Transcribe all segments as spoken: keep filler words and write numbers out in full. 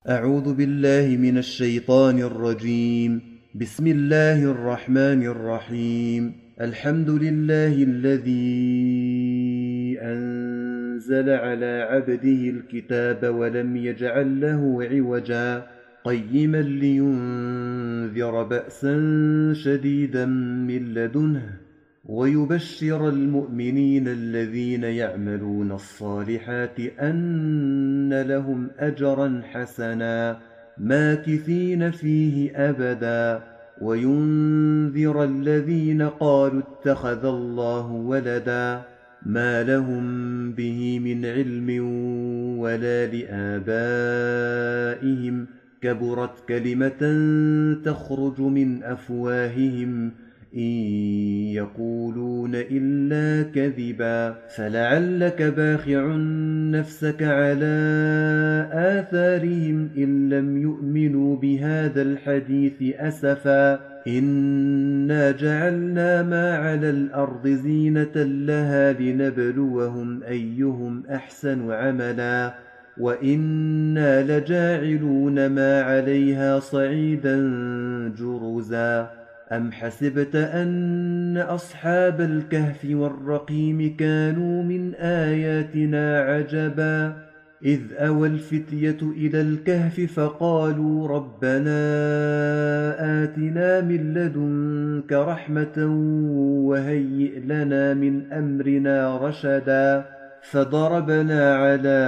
أعوذ بالله من الشيطان الرجيم. بسم الله الرحمن الرحيم. الحمد لله الذي أنزل على عبده الكتاب ولم يجعل له عوجا قيما لينذر بأسا شديدا من لدنه ويبشر المؤمنين الذين يعملون الصالحات أن لهم أجرا حسنا ماكثين فيه أبدا وينذر الذين قالوا اتخذ الله ولدا ما لهم به من علم ولا لآبائهم كبرت كلمة تخرج من أفواههم إن يقولون إلا كذبا فلعلك باخع نفسك على آثارهم إن لم يؤمنوا بهذا الحديث أسفا إنا جعلنا ما على الأرض زينة لها لنبلوهم أيهم أحسن عملا وإنا لجاعلون ما عليها صعيدا جرزا أم حسبت أن أصحاب الكهف والرقيم كانوا من آياتنا عجبا إذ أوى الفتية إلى الكهف فقالوا ربنا آتنا من لدنك رحمة وهيئ لنا من أمرنا رشدا فضربنا على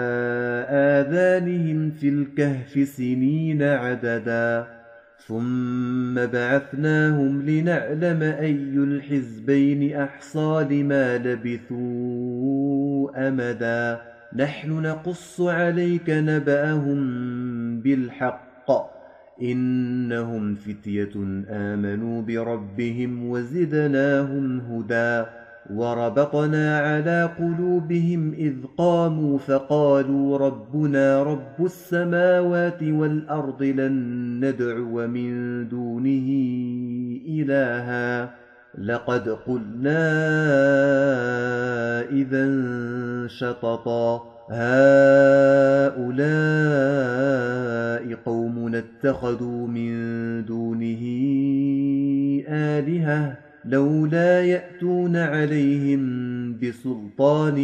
آذانهم في الكهف سنين عددا ثم بعثناهم لنعلم أي الحزبين أحصى لما لبثوا أمدا نحن نقص عليك نبأهم بالحق إنهم فتية آمنوا بربهم وزدناهم هدى وربطنا على قلوبهم إذ قاموا فقالوا ربنا رب السماوات والأرض لن ندعو من دونه إلها لقد قلنا إذا شططا هؤلاء قومنا اتخذوا من دونه آلهة لولا يأتون عليهم بسلطان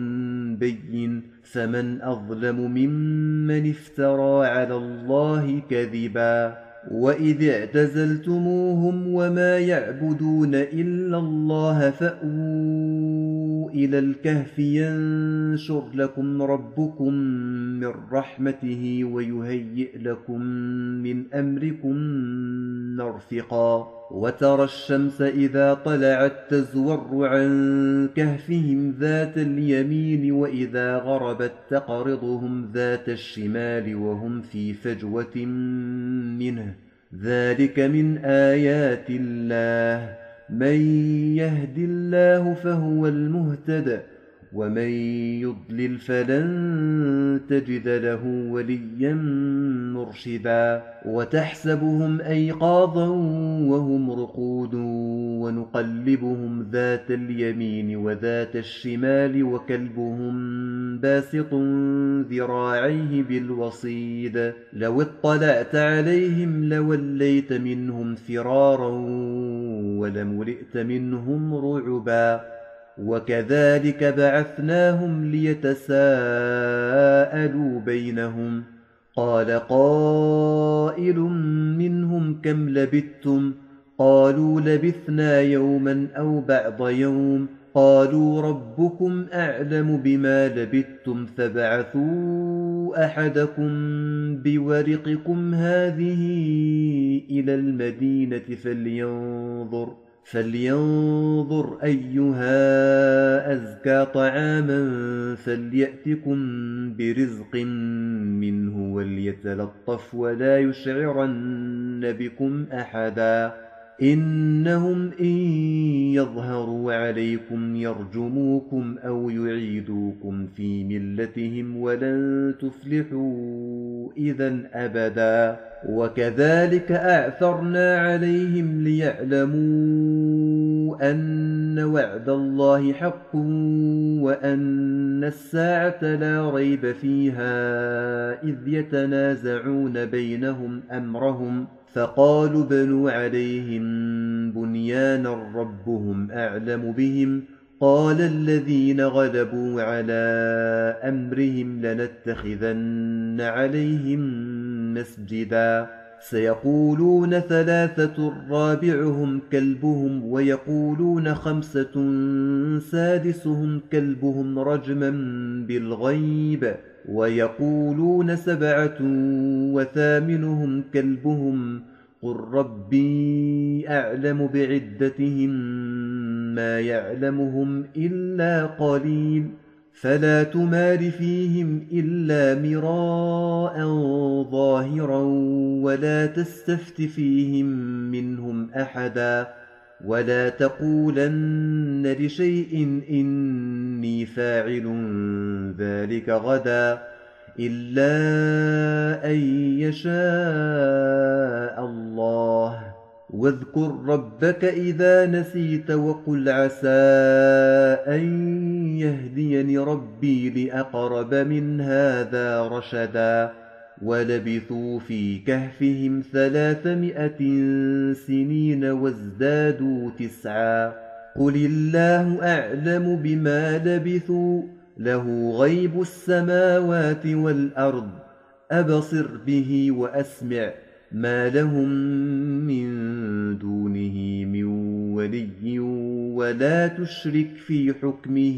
بين فمن أظلم ممن افترى على الله كذبا وإذ اعتزلتموهم وما يعبدون إلا الله فأووا إلى الكهف ينشر لكم ربكم من رحمته ويهيئ لكم من أمركم مرفقا وترى الشمس إذا طلعت تزور عن كهفهم ذات اليمين وإذا غربت تقرضهم ذات الشمال وهم في فجوة منه ذلك من آيات الله من يهد الله فهو المهتد ومن يضلل فلن تجد له وليا مرشدا وتحسبهم أيقاظا وهم رقود ونقلبهم ذات اليمين وذات الشمال وكلبهم باسط ذراعيه بالوصيد لو اطلعت عليهم لوليت منهم فرارا ولملئت منهم رعبا وكذلك بعثناهم ليتساءلوا بينهم قال قائل منهم كم لبثتم قالوا لبثنا يوما أو بعض يوم قالوا ربكم أعلم بما لبثتم فابعثوا أحدكم بورقكم هذه إلى المدينة فلينظر فلينظر أيها أزكى طعاما فليأتكم برزق منه وليتلطف ولا يشعرن بكم أحدا إنهم إن يظهروا عليكم يرجموكم أو يعيدوكم في ملتهم ولن تفلحوا إذا أبدا وكذلك أعثرنا عليهم ليعلموا أن أن وعد الله حق وأن الساعة لا ريب فيها إذ يتنازعون بينهم أمرهم فقالوا بنوا عليهم بنيانا ربهم أعلم بهم قال الذين غلبوا على أمرهم لنتخذن عليهم مسجدا سيقولون ثلاثة رابعهم كلبهم ويقولون خمسة سادسهم كلبهم رجما بالغيب ويقولون سبعة وثامنهم كلبهم قل ربي أعلم بعدتهم ما يعلمهم إلا قليل فلا تمار فيهم إلا مراء ظاهرا ولا تستفت فيهم منهم أحدا ولا تقولن لشيء إني فاعل ذلك غدا إلا أن يشاء الله واذكر ربك إذا نسيت وقل عسى أن يهديني ربي لأقرب من هذا رشدا ولبثوا في كهفهم ثلاثمائة سنين وازدادوا تسعا قل الله أعلم بما لبثوا له غيب السماوات والأرض أبصر به وأسمع ما لهم من دونه من ولي ولا تشرك في حكمه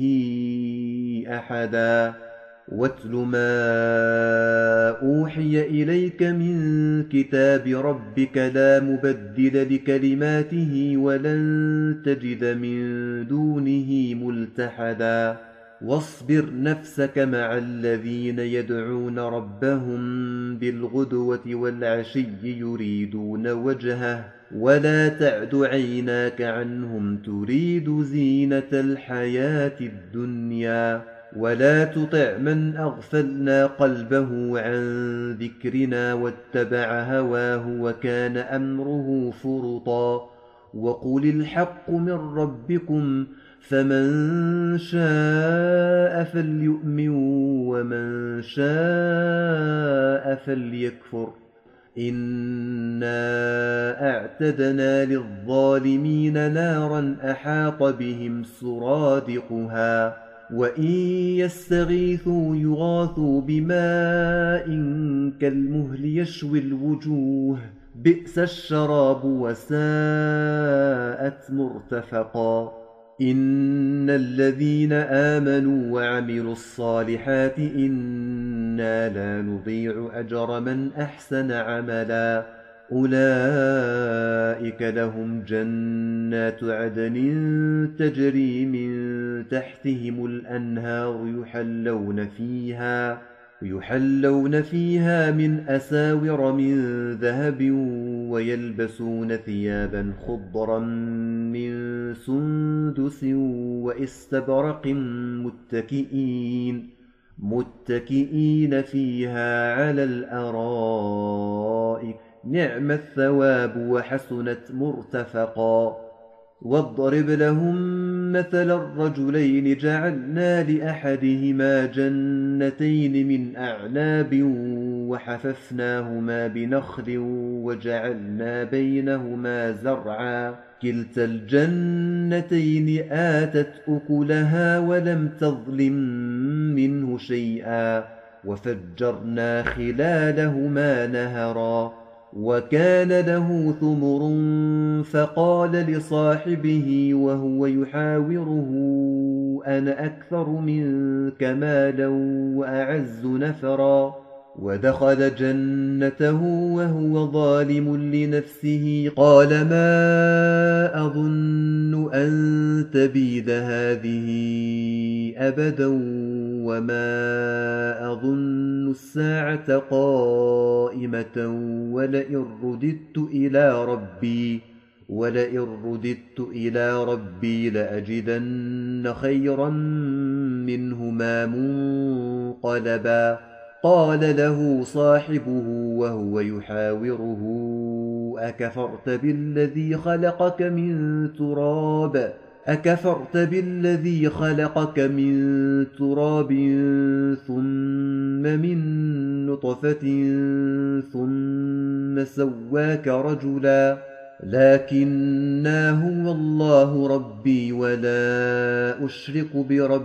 أحدا واتل ما أوحي إليك من كتاب ربك لا مبدل لكلماته ولن تجد من دونه ملتحدا واصبر نفسك مع الذين يدعون ربهم بالغدوة والعشي يريدون وجهه ولا تعد عيناك عنهم تريد زينة الحياة الدنيا ولا تطع من أغفلنا قلبه عن ذكرنا واتبع هواه وكان أمره فرطا وقل الحق من ربكم فمن شاء فليؤمن ومن شاء فليكفر إنا أعتدنا للظالمين نارا أحاط بهم سرادقها وإن يستغيثوا يغاثوا بماء كالمهل يشوي الوجوه بئس الشراب وساءت مرتفقا إن الذين آمنوا وعملوا الصالحات إنا لا نضيع أجر من أحسن عملا أولئك لهم جنات عدن تجري من تحتهم الأنهار يحلون فيها يحلون فيها من أساور من ذهب ويلبسون ثيابا خضرا من سندس واستبرق متكئين متكئين فيها على الأرائك نعم الثواب وحسنت مرتفقا واضرب لهم مثل الرجلين جعلنا لأحدهما جنتين من أعناب وحففناهما بنخل وجعلنا بينهما زرعا كلتا الجنتين آتت أكلها ولم تظلم منه شيئا وفجرنا خلالهما نهرا وكان له ثمر فقال لصاحبه وهو يحاوره أنا أكثر منك مالا وأعز نفرا ودخل جنته وهو ظالم لنفسه قال ما أظن أن تبيد هذه أبدا وما أظن الساعة قائمة ولئن رددت إلى ربي ولئن رددت إلى ربي لأجدن خيرا منهما منقلبا قال له صاحبه وهو يحاوره أكفرت بالذي خلقك من تراب أكفرت بالذي خلقك من تراب ثم من نطفة ثم سواك رجلا لكنا هو الله ربي ولا أشرك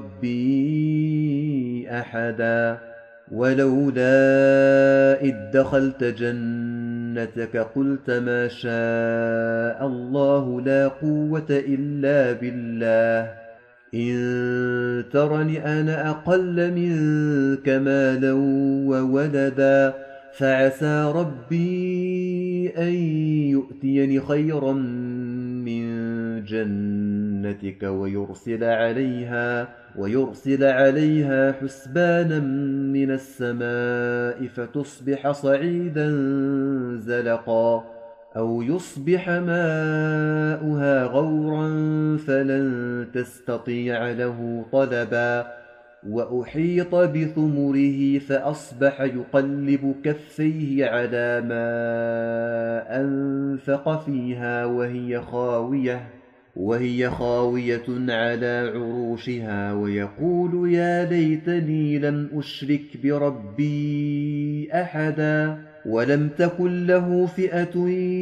بربي أحدا ولولا إذ دخلت جنتك قلت ما شاء الله لا قوة إلا بالله إن ترني أنا أقل منك مالا وولدا فعسى ربي أن يؤتيني خيرا من جنتك ويرسل عليها ويرسل عليها حسبانا من السماء فتصبح صعيدا زلقا أو يصبح ماؤها غورا فلن تستطيع له طلبا وأحيط بثمره فأصبح يقلب كفيه على ما أنفق فيها وهي خاوية وهي خاوية على عروشها ويقول يا ليتني لم أشرك بربي أحدا ولم تكن له فئة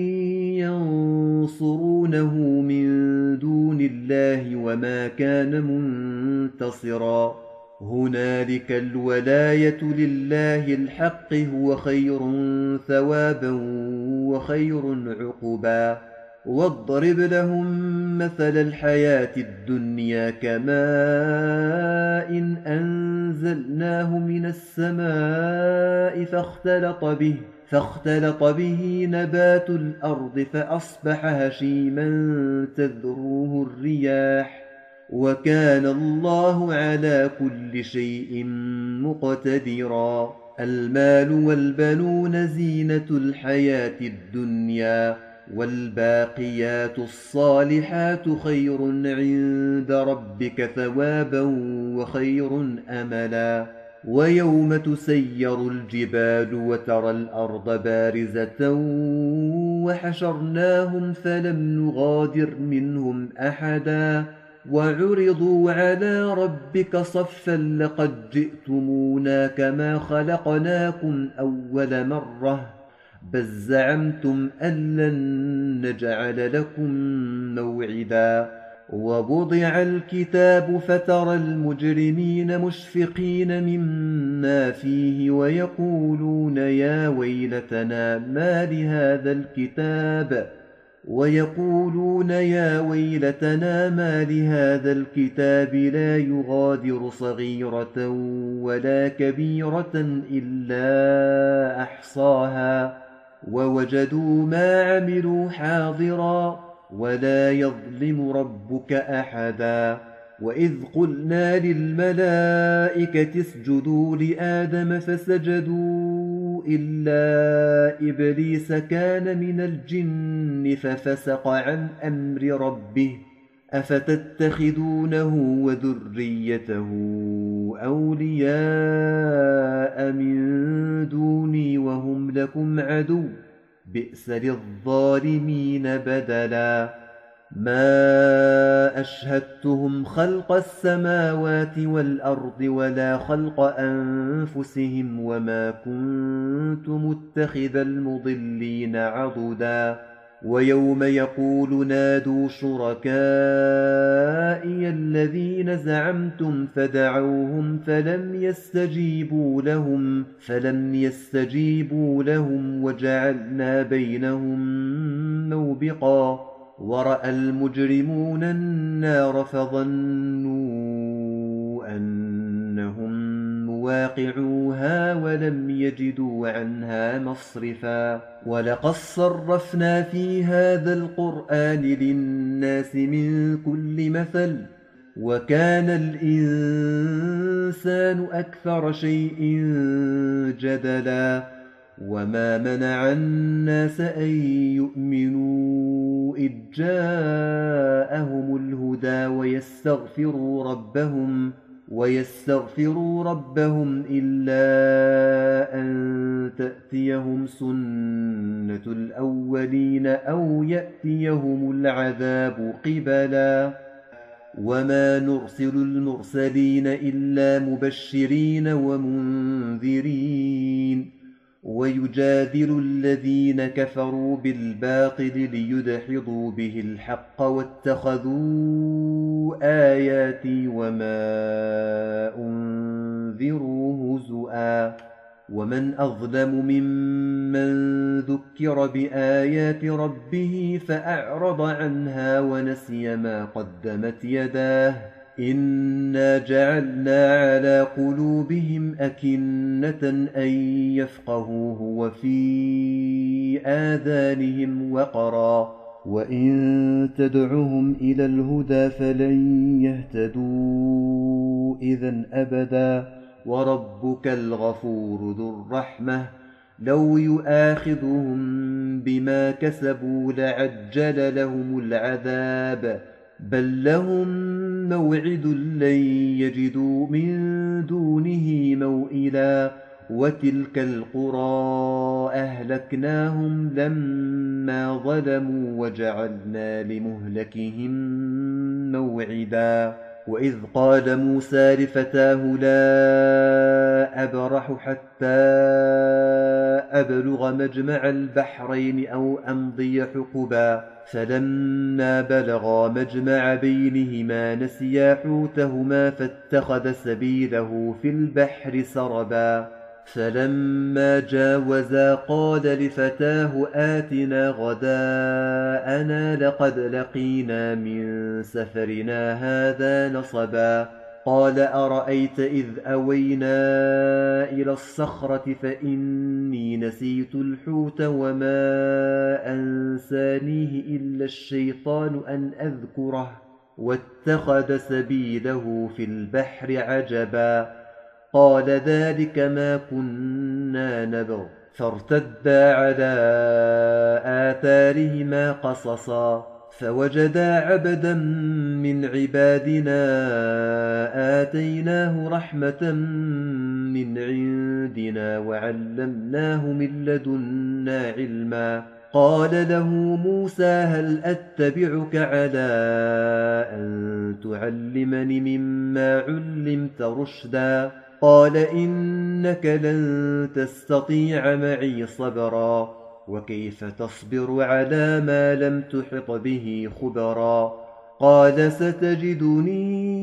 ينصرونه من دون الله وما كان منتصرا هنالك الولاية لله الحق هو خير ثوابا وخير عقبا واضرب لهم مثل الحياة الدنيا كماء إن أنزلناه من السماء فاختلط به فاختلط به نبات الأرض فأصبح هشيما تذروه الرياح وكان الله على كل شيء مقتدرا المال والبنون زينة الحياة الدنيا والباقيات الصالحات خير عند ربك ثوابا وخير أملا ويوم تسير الجبال وترى الأرض بارزة وحشرناهم فلم نغادر منهم أحدا وعرضوا على ربك صفا لقد جئتمونا كما خلقناكم أول مرة بل زعمتم أن لن نجعل لكم موعدا ووضع الكتاب فترى المجرمين مشفقين مما فيه ويقولون يا ويلتنا ما لهذا الكتاب ويقولون يا ويلتنا ما لهذا الكتاب لا يغادر صغيرة ولا كبيرة إلا أحصاها ووجدوا ما عملوا حاضرا ولا يظلم ربك أحدا وإذ قلنا للملائكة اسجدوا لآدم فسجدوا إلا إبليس كان من الجن ففسق عن أمر ربه أفتتخذونه وذريته أولياء من دوني وهم لكم عدو بئس للظالمين بدلا ما أشهدتهم خلق السماوات والأرض ولا خلق أنفسهم وما كنت متخذ المضلين عضدا ويوم يقول نادوا شركائي الذين زعمتم فدعوهم فلم يستجيبوا لهم فلم يستجيبوا لهم وجعلنا بينهم موبقا ورأى المجرمون النار فظنوا أنهم مواقعوها ولم يجدوا عنها مصرفا ولقد صرفنا في هذا القرآن للناس من كل مثل وكان الإنسان أكثر شيء جدلا وما منع الناس أن يؤمنوا إذ جاءهم الهدى ويستغفروا ربهم ويستغفروا ربهم إلا أن تأتيهم سنة الأولين أو يأتيهم العذاب قبلا وما نرسل المرسلين إلا مبشرين ومنذرين ويجادل الذين كفروا بالباطل ليدحضوا به الحق واتخذوا آياتي وما أنذروا هزؤا ومن أظلم ممن ذكر بآيات ربه فأعرض عنها ونسي ما قدمت يداه إنا جعلنا على قلوبهم أكنة أن يفقهوه وفي آذانهم وقرا وإن تدعهم إلى الهدى فلن يهتدوا إذن أبدا وربك الغفور ذو الرحمة لو يؤاخذهم بما كسبوا لعجل لهم العذاب بل لهم موعد لن يجدوا من دونه موئلا وتلك القرى أهلكناهم لما ظلموا وجعلنا لمهلكهم موعدا وإذ قال موسى لفتاه لا أبرح حتى أبلغ مجمع البحرين أو أمضي حقبا فلما بلغا مجمع بينهما نسيا حوتهما فاتخذ سبيله في البحر سربا فلما جاوزا قال لفتاه آتنا غداءنا لقد لقينا من سفرنا هذا نصبا قال أرأيت إذ أوينا إلى الصخرة فإني نسيت الحوت وما أنسانيه إلا الشيطان أن أذكره واتخذ سبيله في البحر عجبا قال ذلك ما كنا نبغ فارتدا على آثارهما قصصا فوجدا عبدا من عبادنا آتيناه رحمة من عندنا وعلمناه من لدنا علما قال له موسى هل أتبعك على أن تعلمني مما علمت رشدا قال إنك لن تستطيع معي صبرا وكيف تصبر على ما لم تحط به خبرا قال ستجدني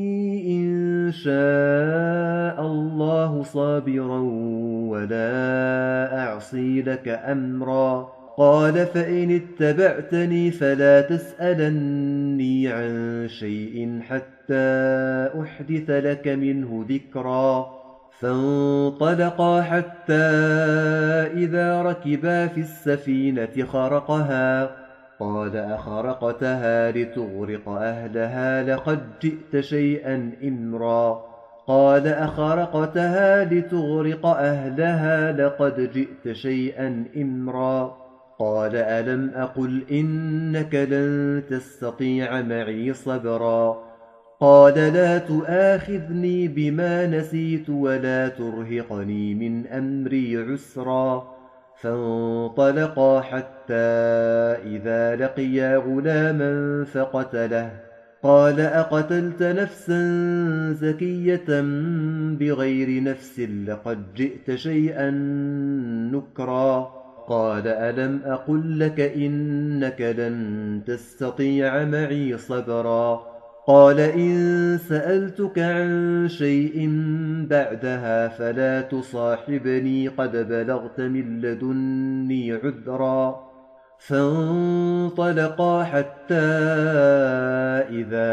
إن شاء الله صابرا ولا أعصي لك أمرا قال فإن اتبعتني فلا تسألني عن شيء حتى أحدث لك منه ذكرا فانطلقا حتى إذا ركبا في السفينة خرقها قال أخرقتها لتغرق أهلها لقد جئت شيئا إمرا قال أخرقتها لتغرق أهلها لقد جئت شيئا إمرا قال ألم أقل إنك لن تستطيع معي صبرا قال لا تؤاخذني بما نسيت ولا ترهقني من أمري عسرا فانطلقا حتى إذا لقيا غلاما فقتله قال أقتلت نفسا زكية بغير نفس لقد جئت شيئا نكرا قال ألم أقل لك إنك لن تستطيع معي صبرا قال إن سألتك عن شيء بعدها فلا تصاحبني قد بلغت من لدني عذرا فانطلقا حتى إذا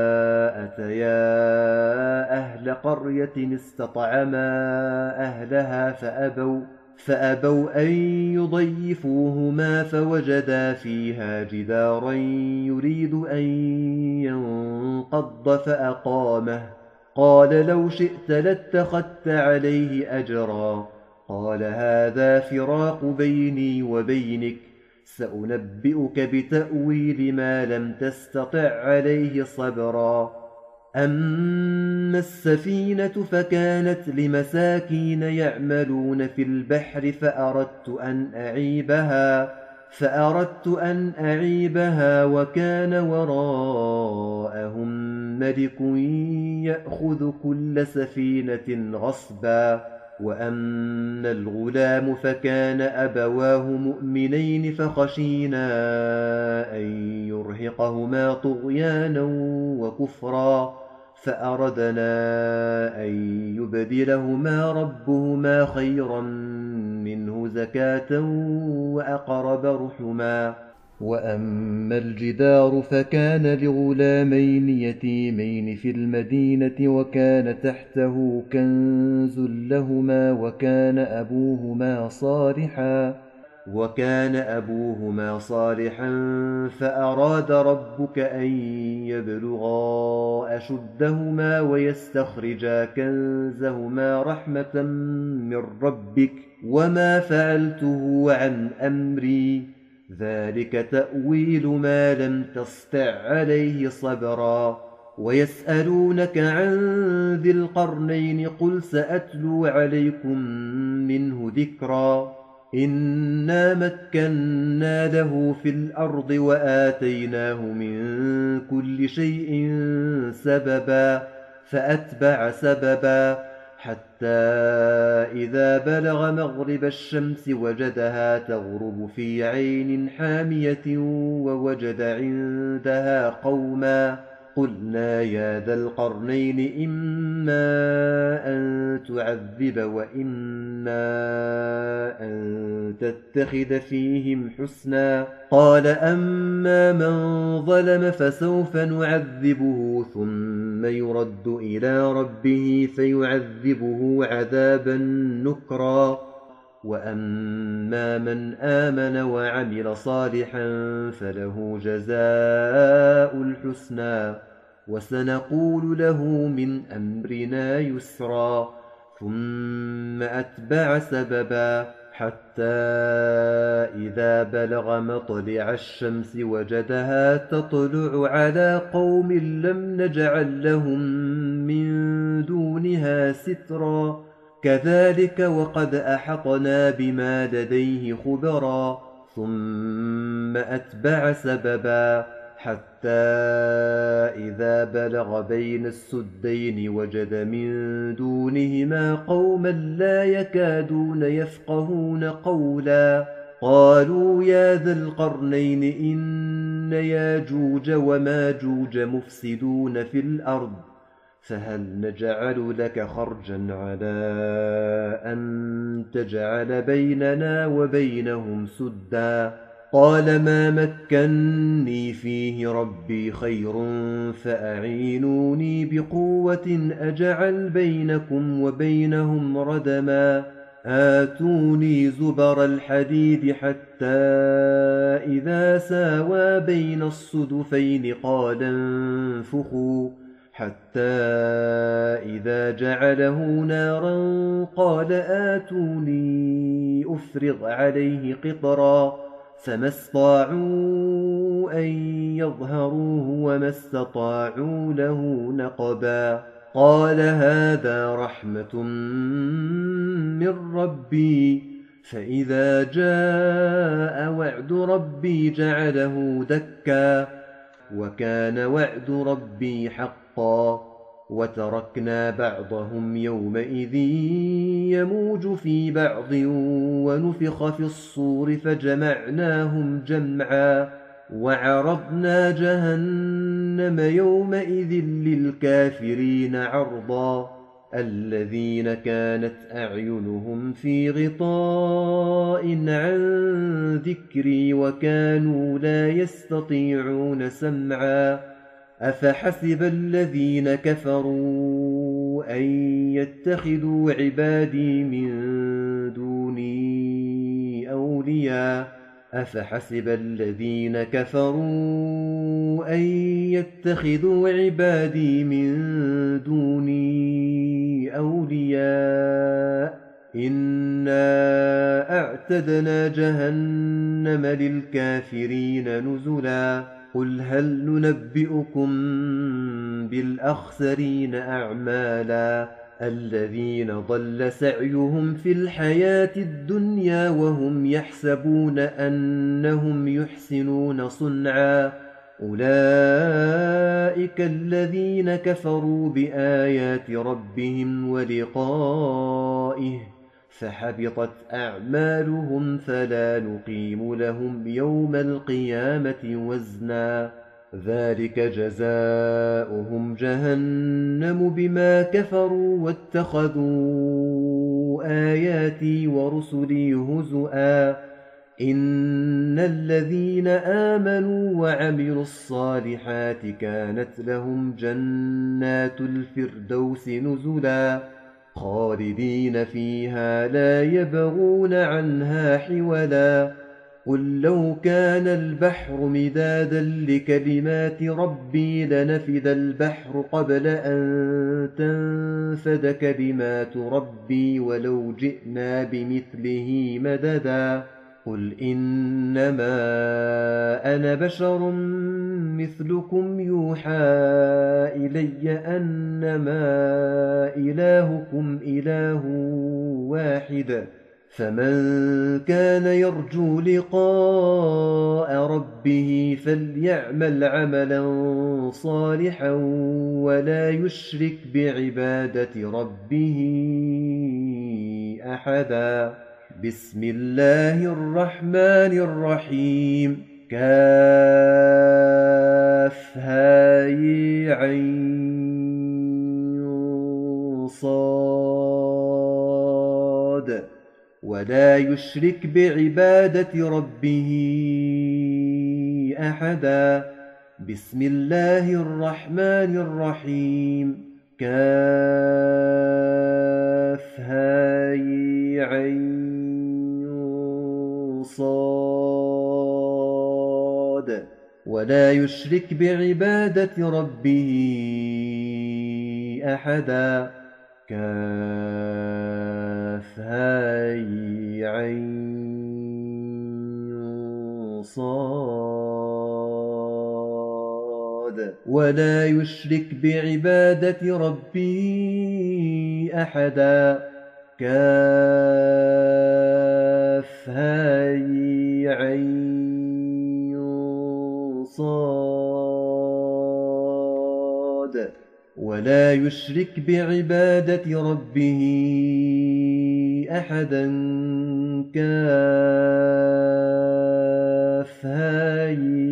أتيا أهل قرية استطعما أهلها فأبوا فأبوا أن يضيفوهما فوجدا فيها جدارا يريد أن ينقض فأقامه قال لو شئت لاتخذت عليه أجرا قال هذا فراق بيني وبينك سأنبئك بتأويل ما لم تستطع عليه صبرا أما السفينة فكانت لمساكين يعملون في البحر فأردت أن أعيبها فأردت أن أعيبها وكان وراءهم ملك يأخذ كل سفينة غصبا. وأما الغلام فكان أبواه مؤمنين فخشينا أن يرهقهما طغيانا وكفرا فأردنا أن يبدلهما ربهما خيرا منه زكاة وأقرب رحما. وأما الجدار فكان لغلامين يتيمين في المدينة وكان تحته كنز لهما وكان أبوهما صالحا وكان أبوهما صالحا فأراد ربك أن يبلغا أشدهما ويستخرجا كنزهما رحمة من ربك وما فعلته عن أمري ذلك تأويل ما لم تسطع عليه صبرا. ويسألونك عن ذي القرنين قل سأتلو عليكم منه ذكرا. إنا مكنا له في الأرض وآتيناه من كل شيء سببا فأتبع سببا حتى إذا بلغ مغرب الشمس وجدها تغرب في عين حامية ووجد عندها قوما قلنا يا ذا القرنين إما أن تعذب وإما أن تتخذ فيهم حسنا. قال أما من ظلم فسوف نعذبه ثم يرد إلى ربه فيعذبه عذابا نكرا. وأما من آمن وعمل صالحا فله جزاء الحسنى وسنقول له من أمرنا يسرا. ثم أتبع سببا حتى إذا بلغ مطلع الشمس وجدها تطلع على قوم لم نجعل لهم من دونها سترا كذلك وقد أحطنا بما لديه خبرا. ثم أتبع سببا حتى إذا بلغ بين السدين وجد من دونهما قوما لا يكادون يفقهون قولا قالوا يا ذا القرنين إن ياجوج وماجوج مفسدون في الأرض فهل نجعل لك خرجا على أن تجعل بيننا وبينهم سدا. قال ما مكني فيه ربي خير فأعينوني بقوة أجعل بينكم وبينهم ردما. آتوني زبر الحديد حتى إذا ساوى بين الصدفين قال انفخوا حتى إذا جعله نارا قال آتوني أفرغ عليه قطرا فما استطاعوا أن يظهروه وما استطاعوا له نقبا. قال هذا رحمة من ربي فإذا جاء وعد ربي جعله دكا وكان وعد ربي حقا. وتركنا بعضهم يومئذ يموج في بعض ونفخ في الصور فجمعناهم جمعا وعرضنا جهنم يومئذ للكافرين عرضا. الذين كانت أعينهم في غطاء عن ذكري وكانوا لا يستطيعون سمعا. أفحسب الذين كفروا أن يتخذوا عبادي من دوني أولياء أفحسب الذين كفروا أن يتخذوا عبادي من دوني أولياء إنا أعتدنا جهنم للكافرين نزلا. قل هل ننبئكم بالأخسرين أعمالا الذين ضل سعيهم في الحياة الدنيا وهم يحسبون أنهم يحسنون صنعا أولئك الذين كفروا بآيات ربهم ولقائه فحبطت أعمالهم فلا نقيم لهم يوم القيامة وزنا ذلك جزاؤهم جهنم بما كفروا واتخذوا آياتي ورسلي هزؤا إن الذين آمنوا وعملوا الصالحات كانت لهم جنات الفردوس نزلا خالدين فيها لا يبغون عنها حولا قل لو كان البحر مدادا لكلمات ربي لنفد البحر قبل أن تنفد كلمات ربي ولو جئنا بمثله مددا قل إنما أنا بشر مثلكم يوحى إلي أنما إلهكم إله واحد فمن كان يرجو لقاء ربه فليعمل عملا صالحا ولا يشرك بعبادة ربه أحدا بسم الله الرحمن الرحيم كافها عين صاد ولا يشرك بعبادة ربه أحدا بسم الله الرحمن الرحيم كافها عين صاد ولا يشرك بعبادة ربه أحدا كافها عين صاد ولا يشرك بعبادة ربه أحدا كافها عين صاد ولا يشرك بعبادة ربه أحدا كافها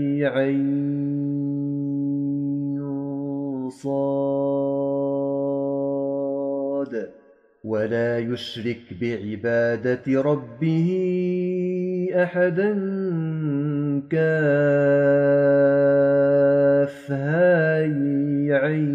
عين صاد ولا يشرك بعبادة ربه أحدا كافها عين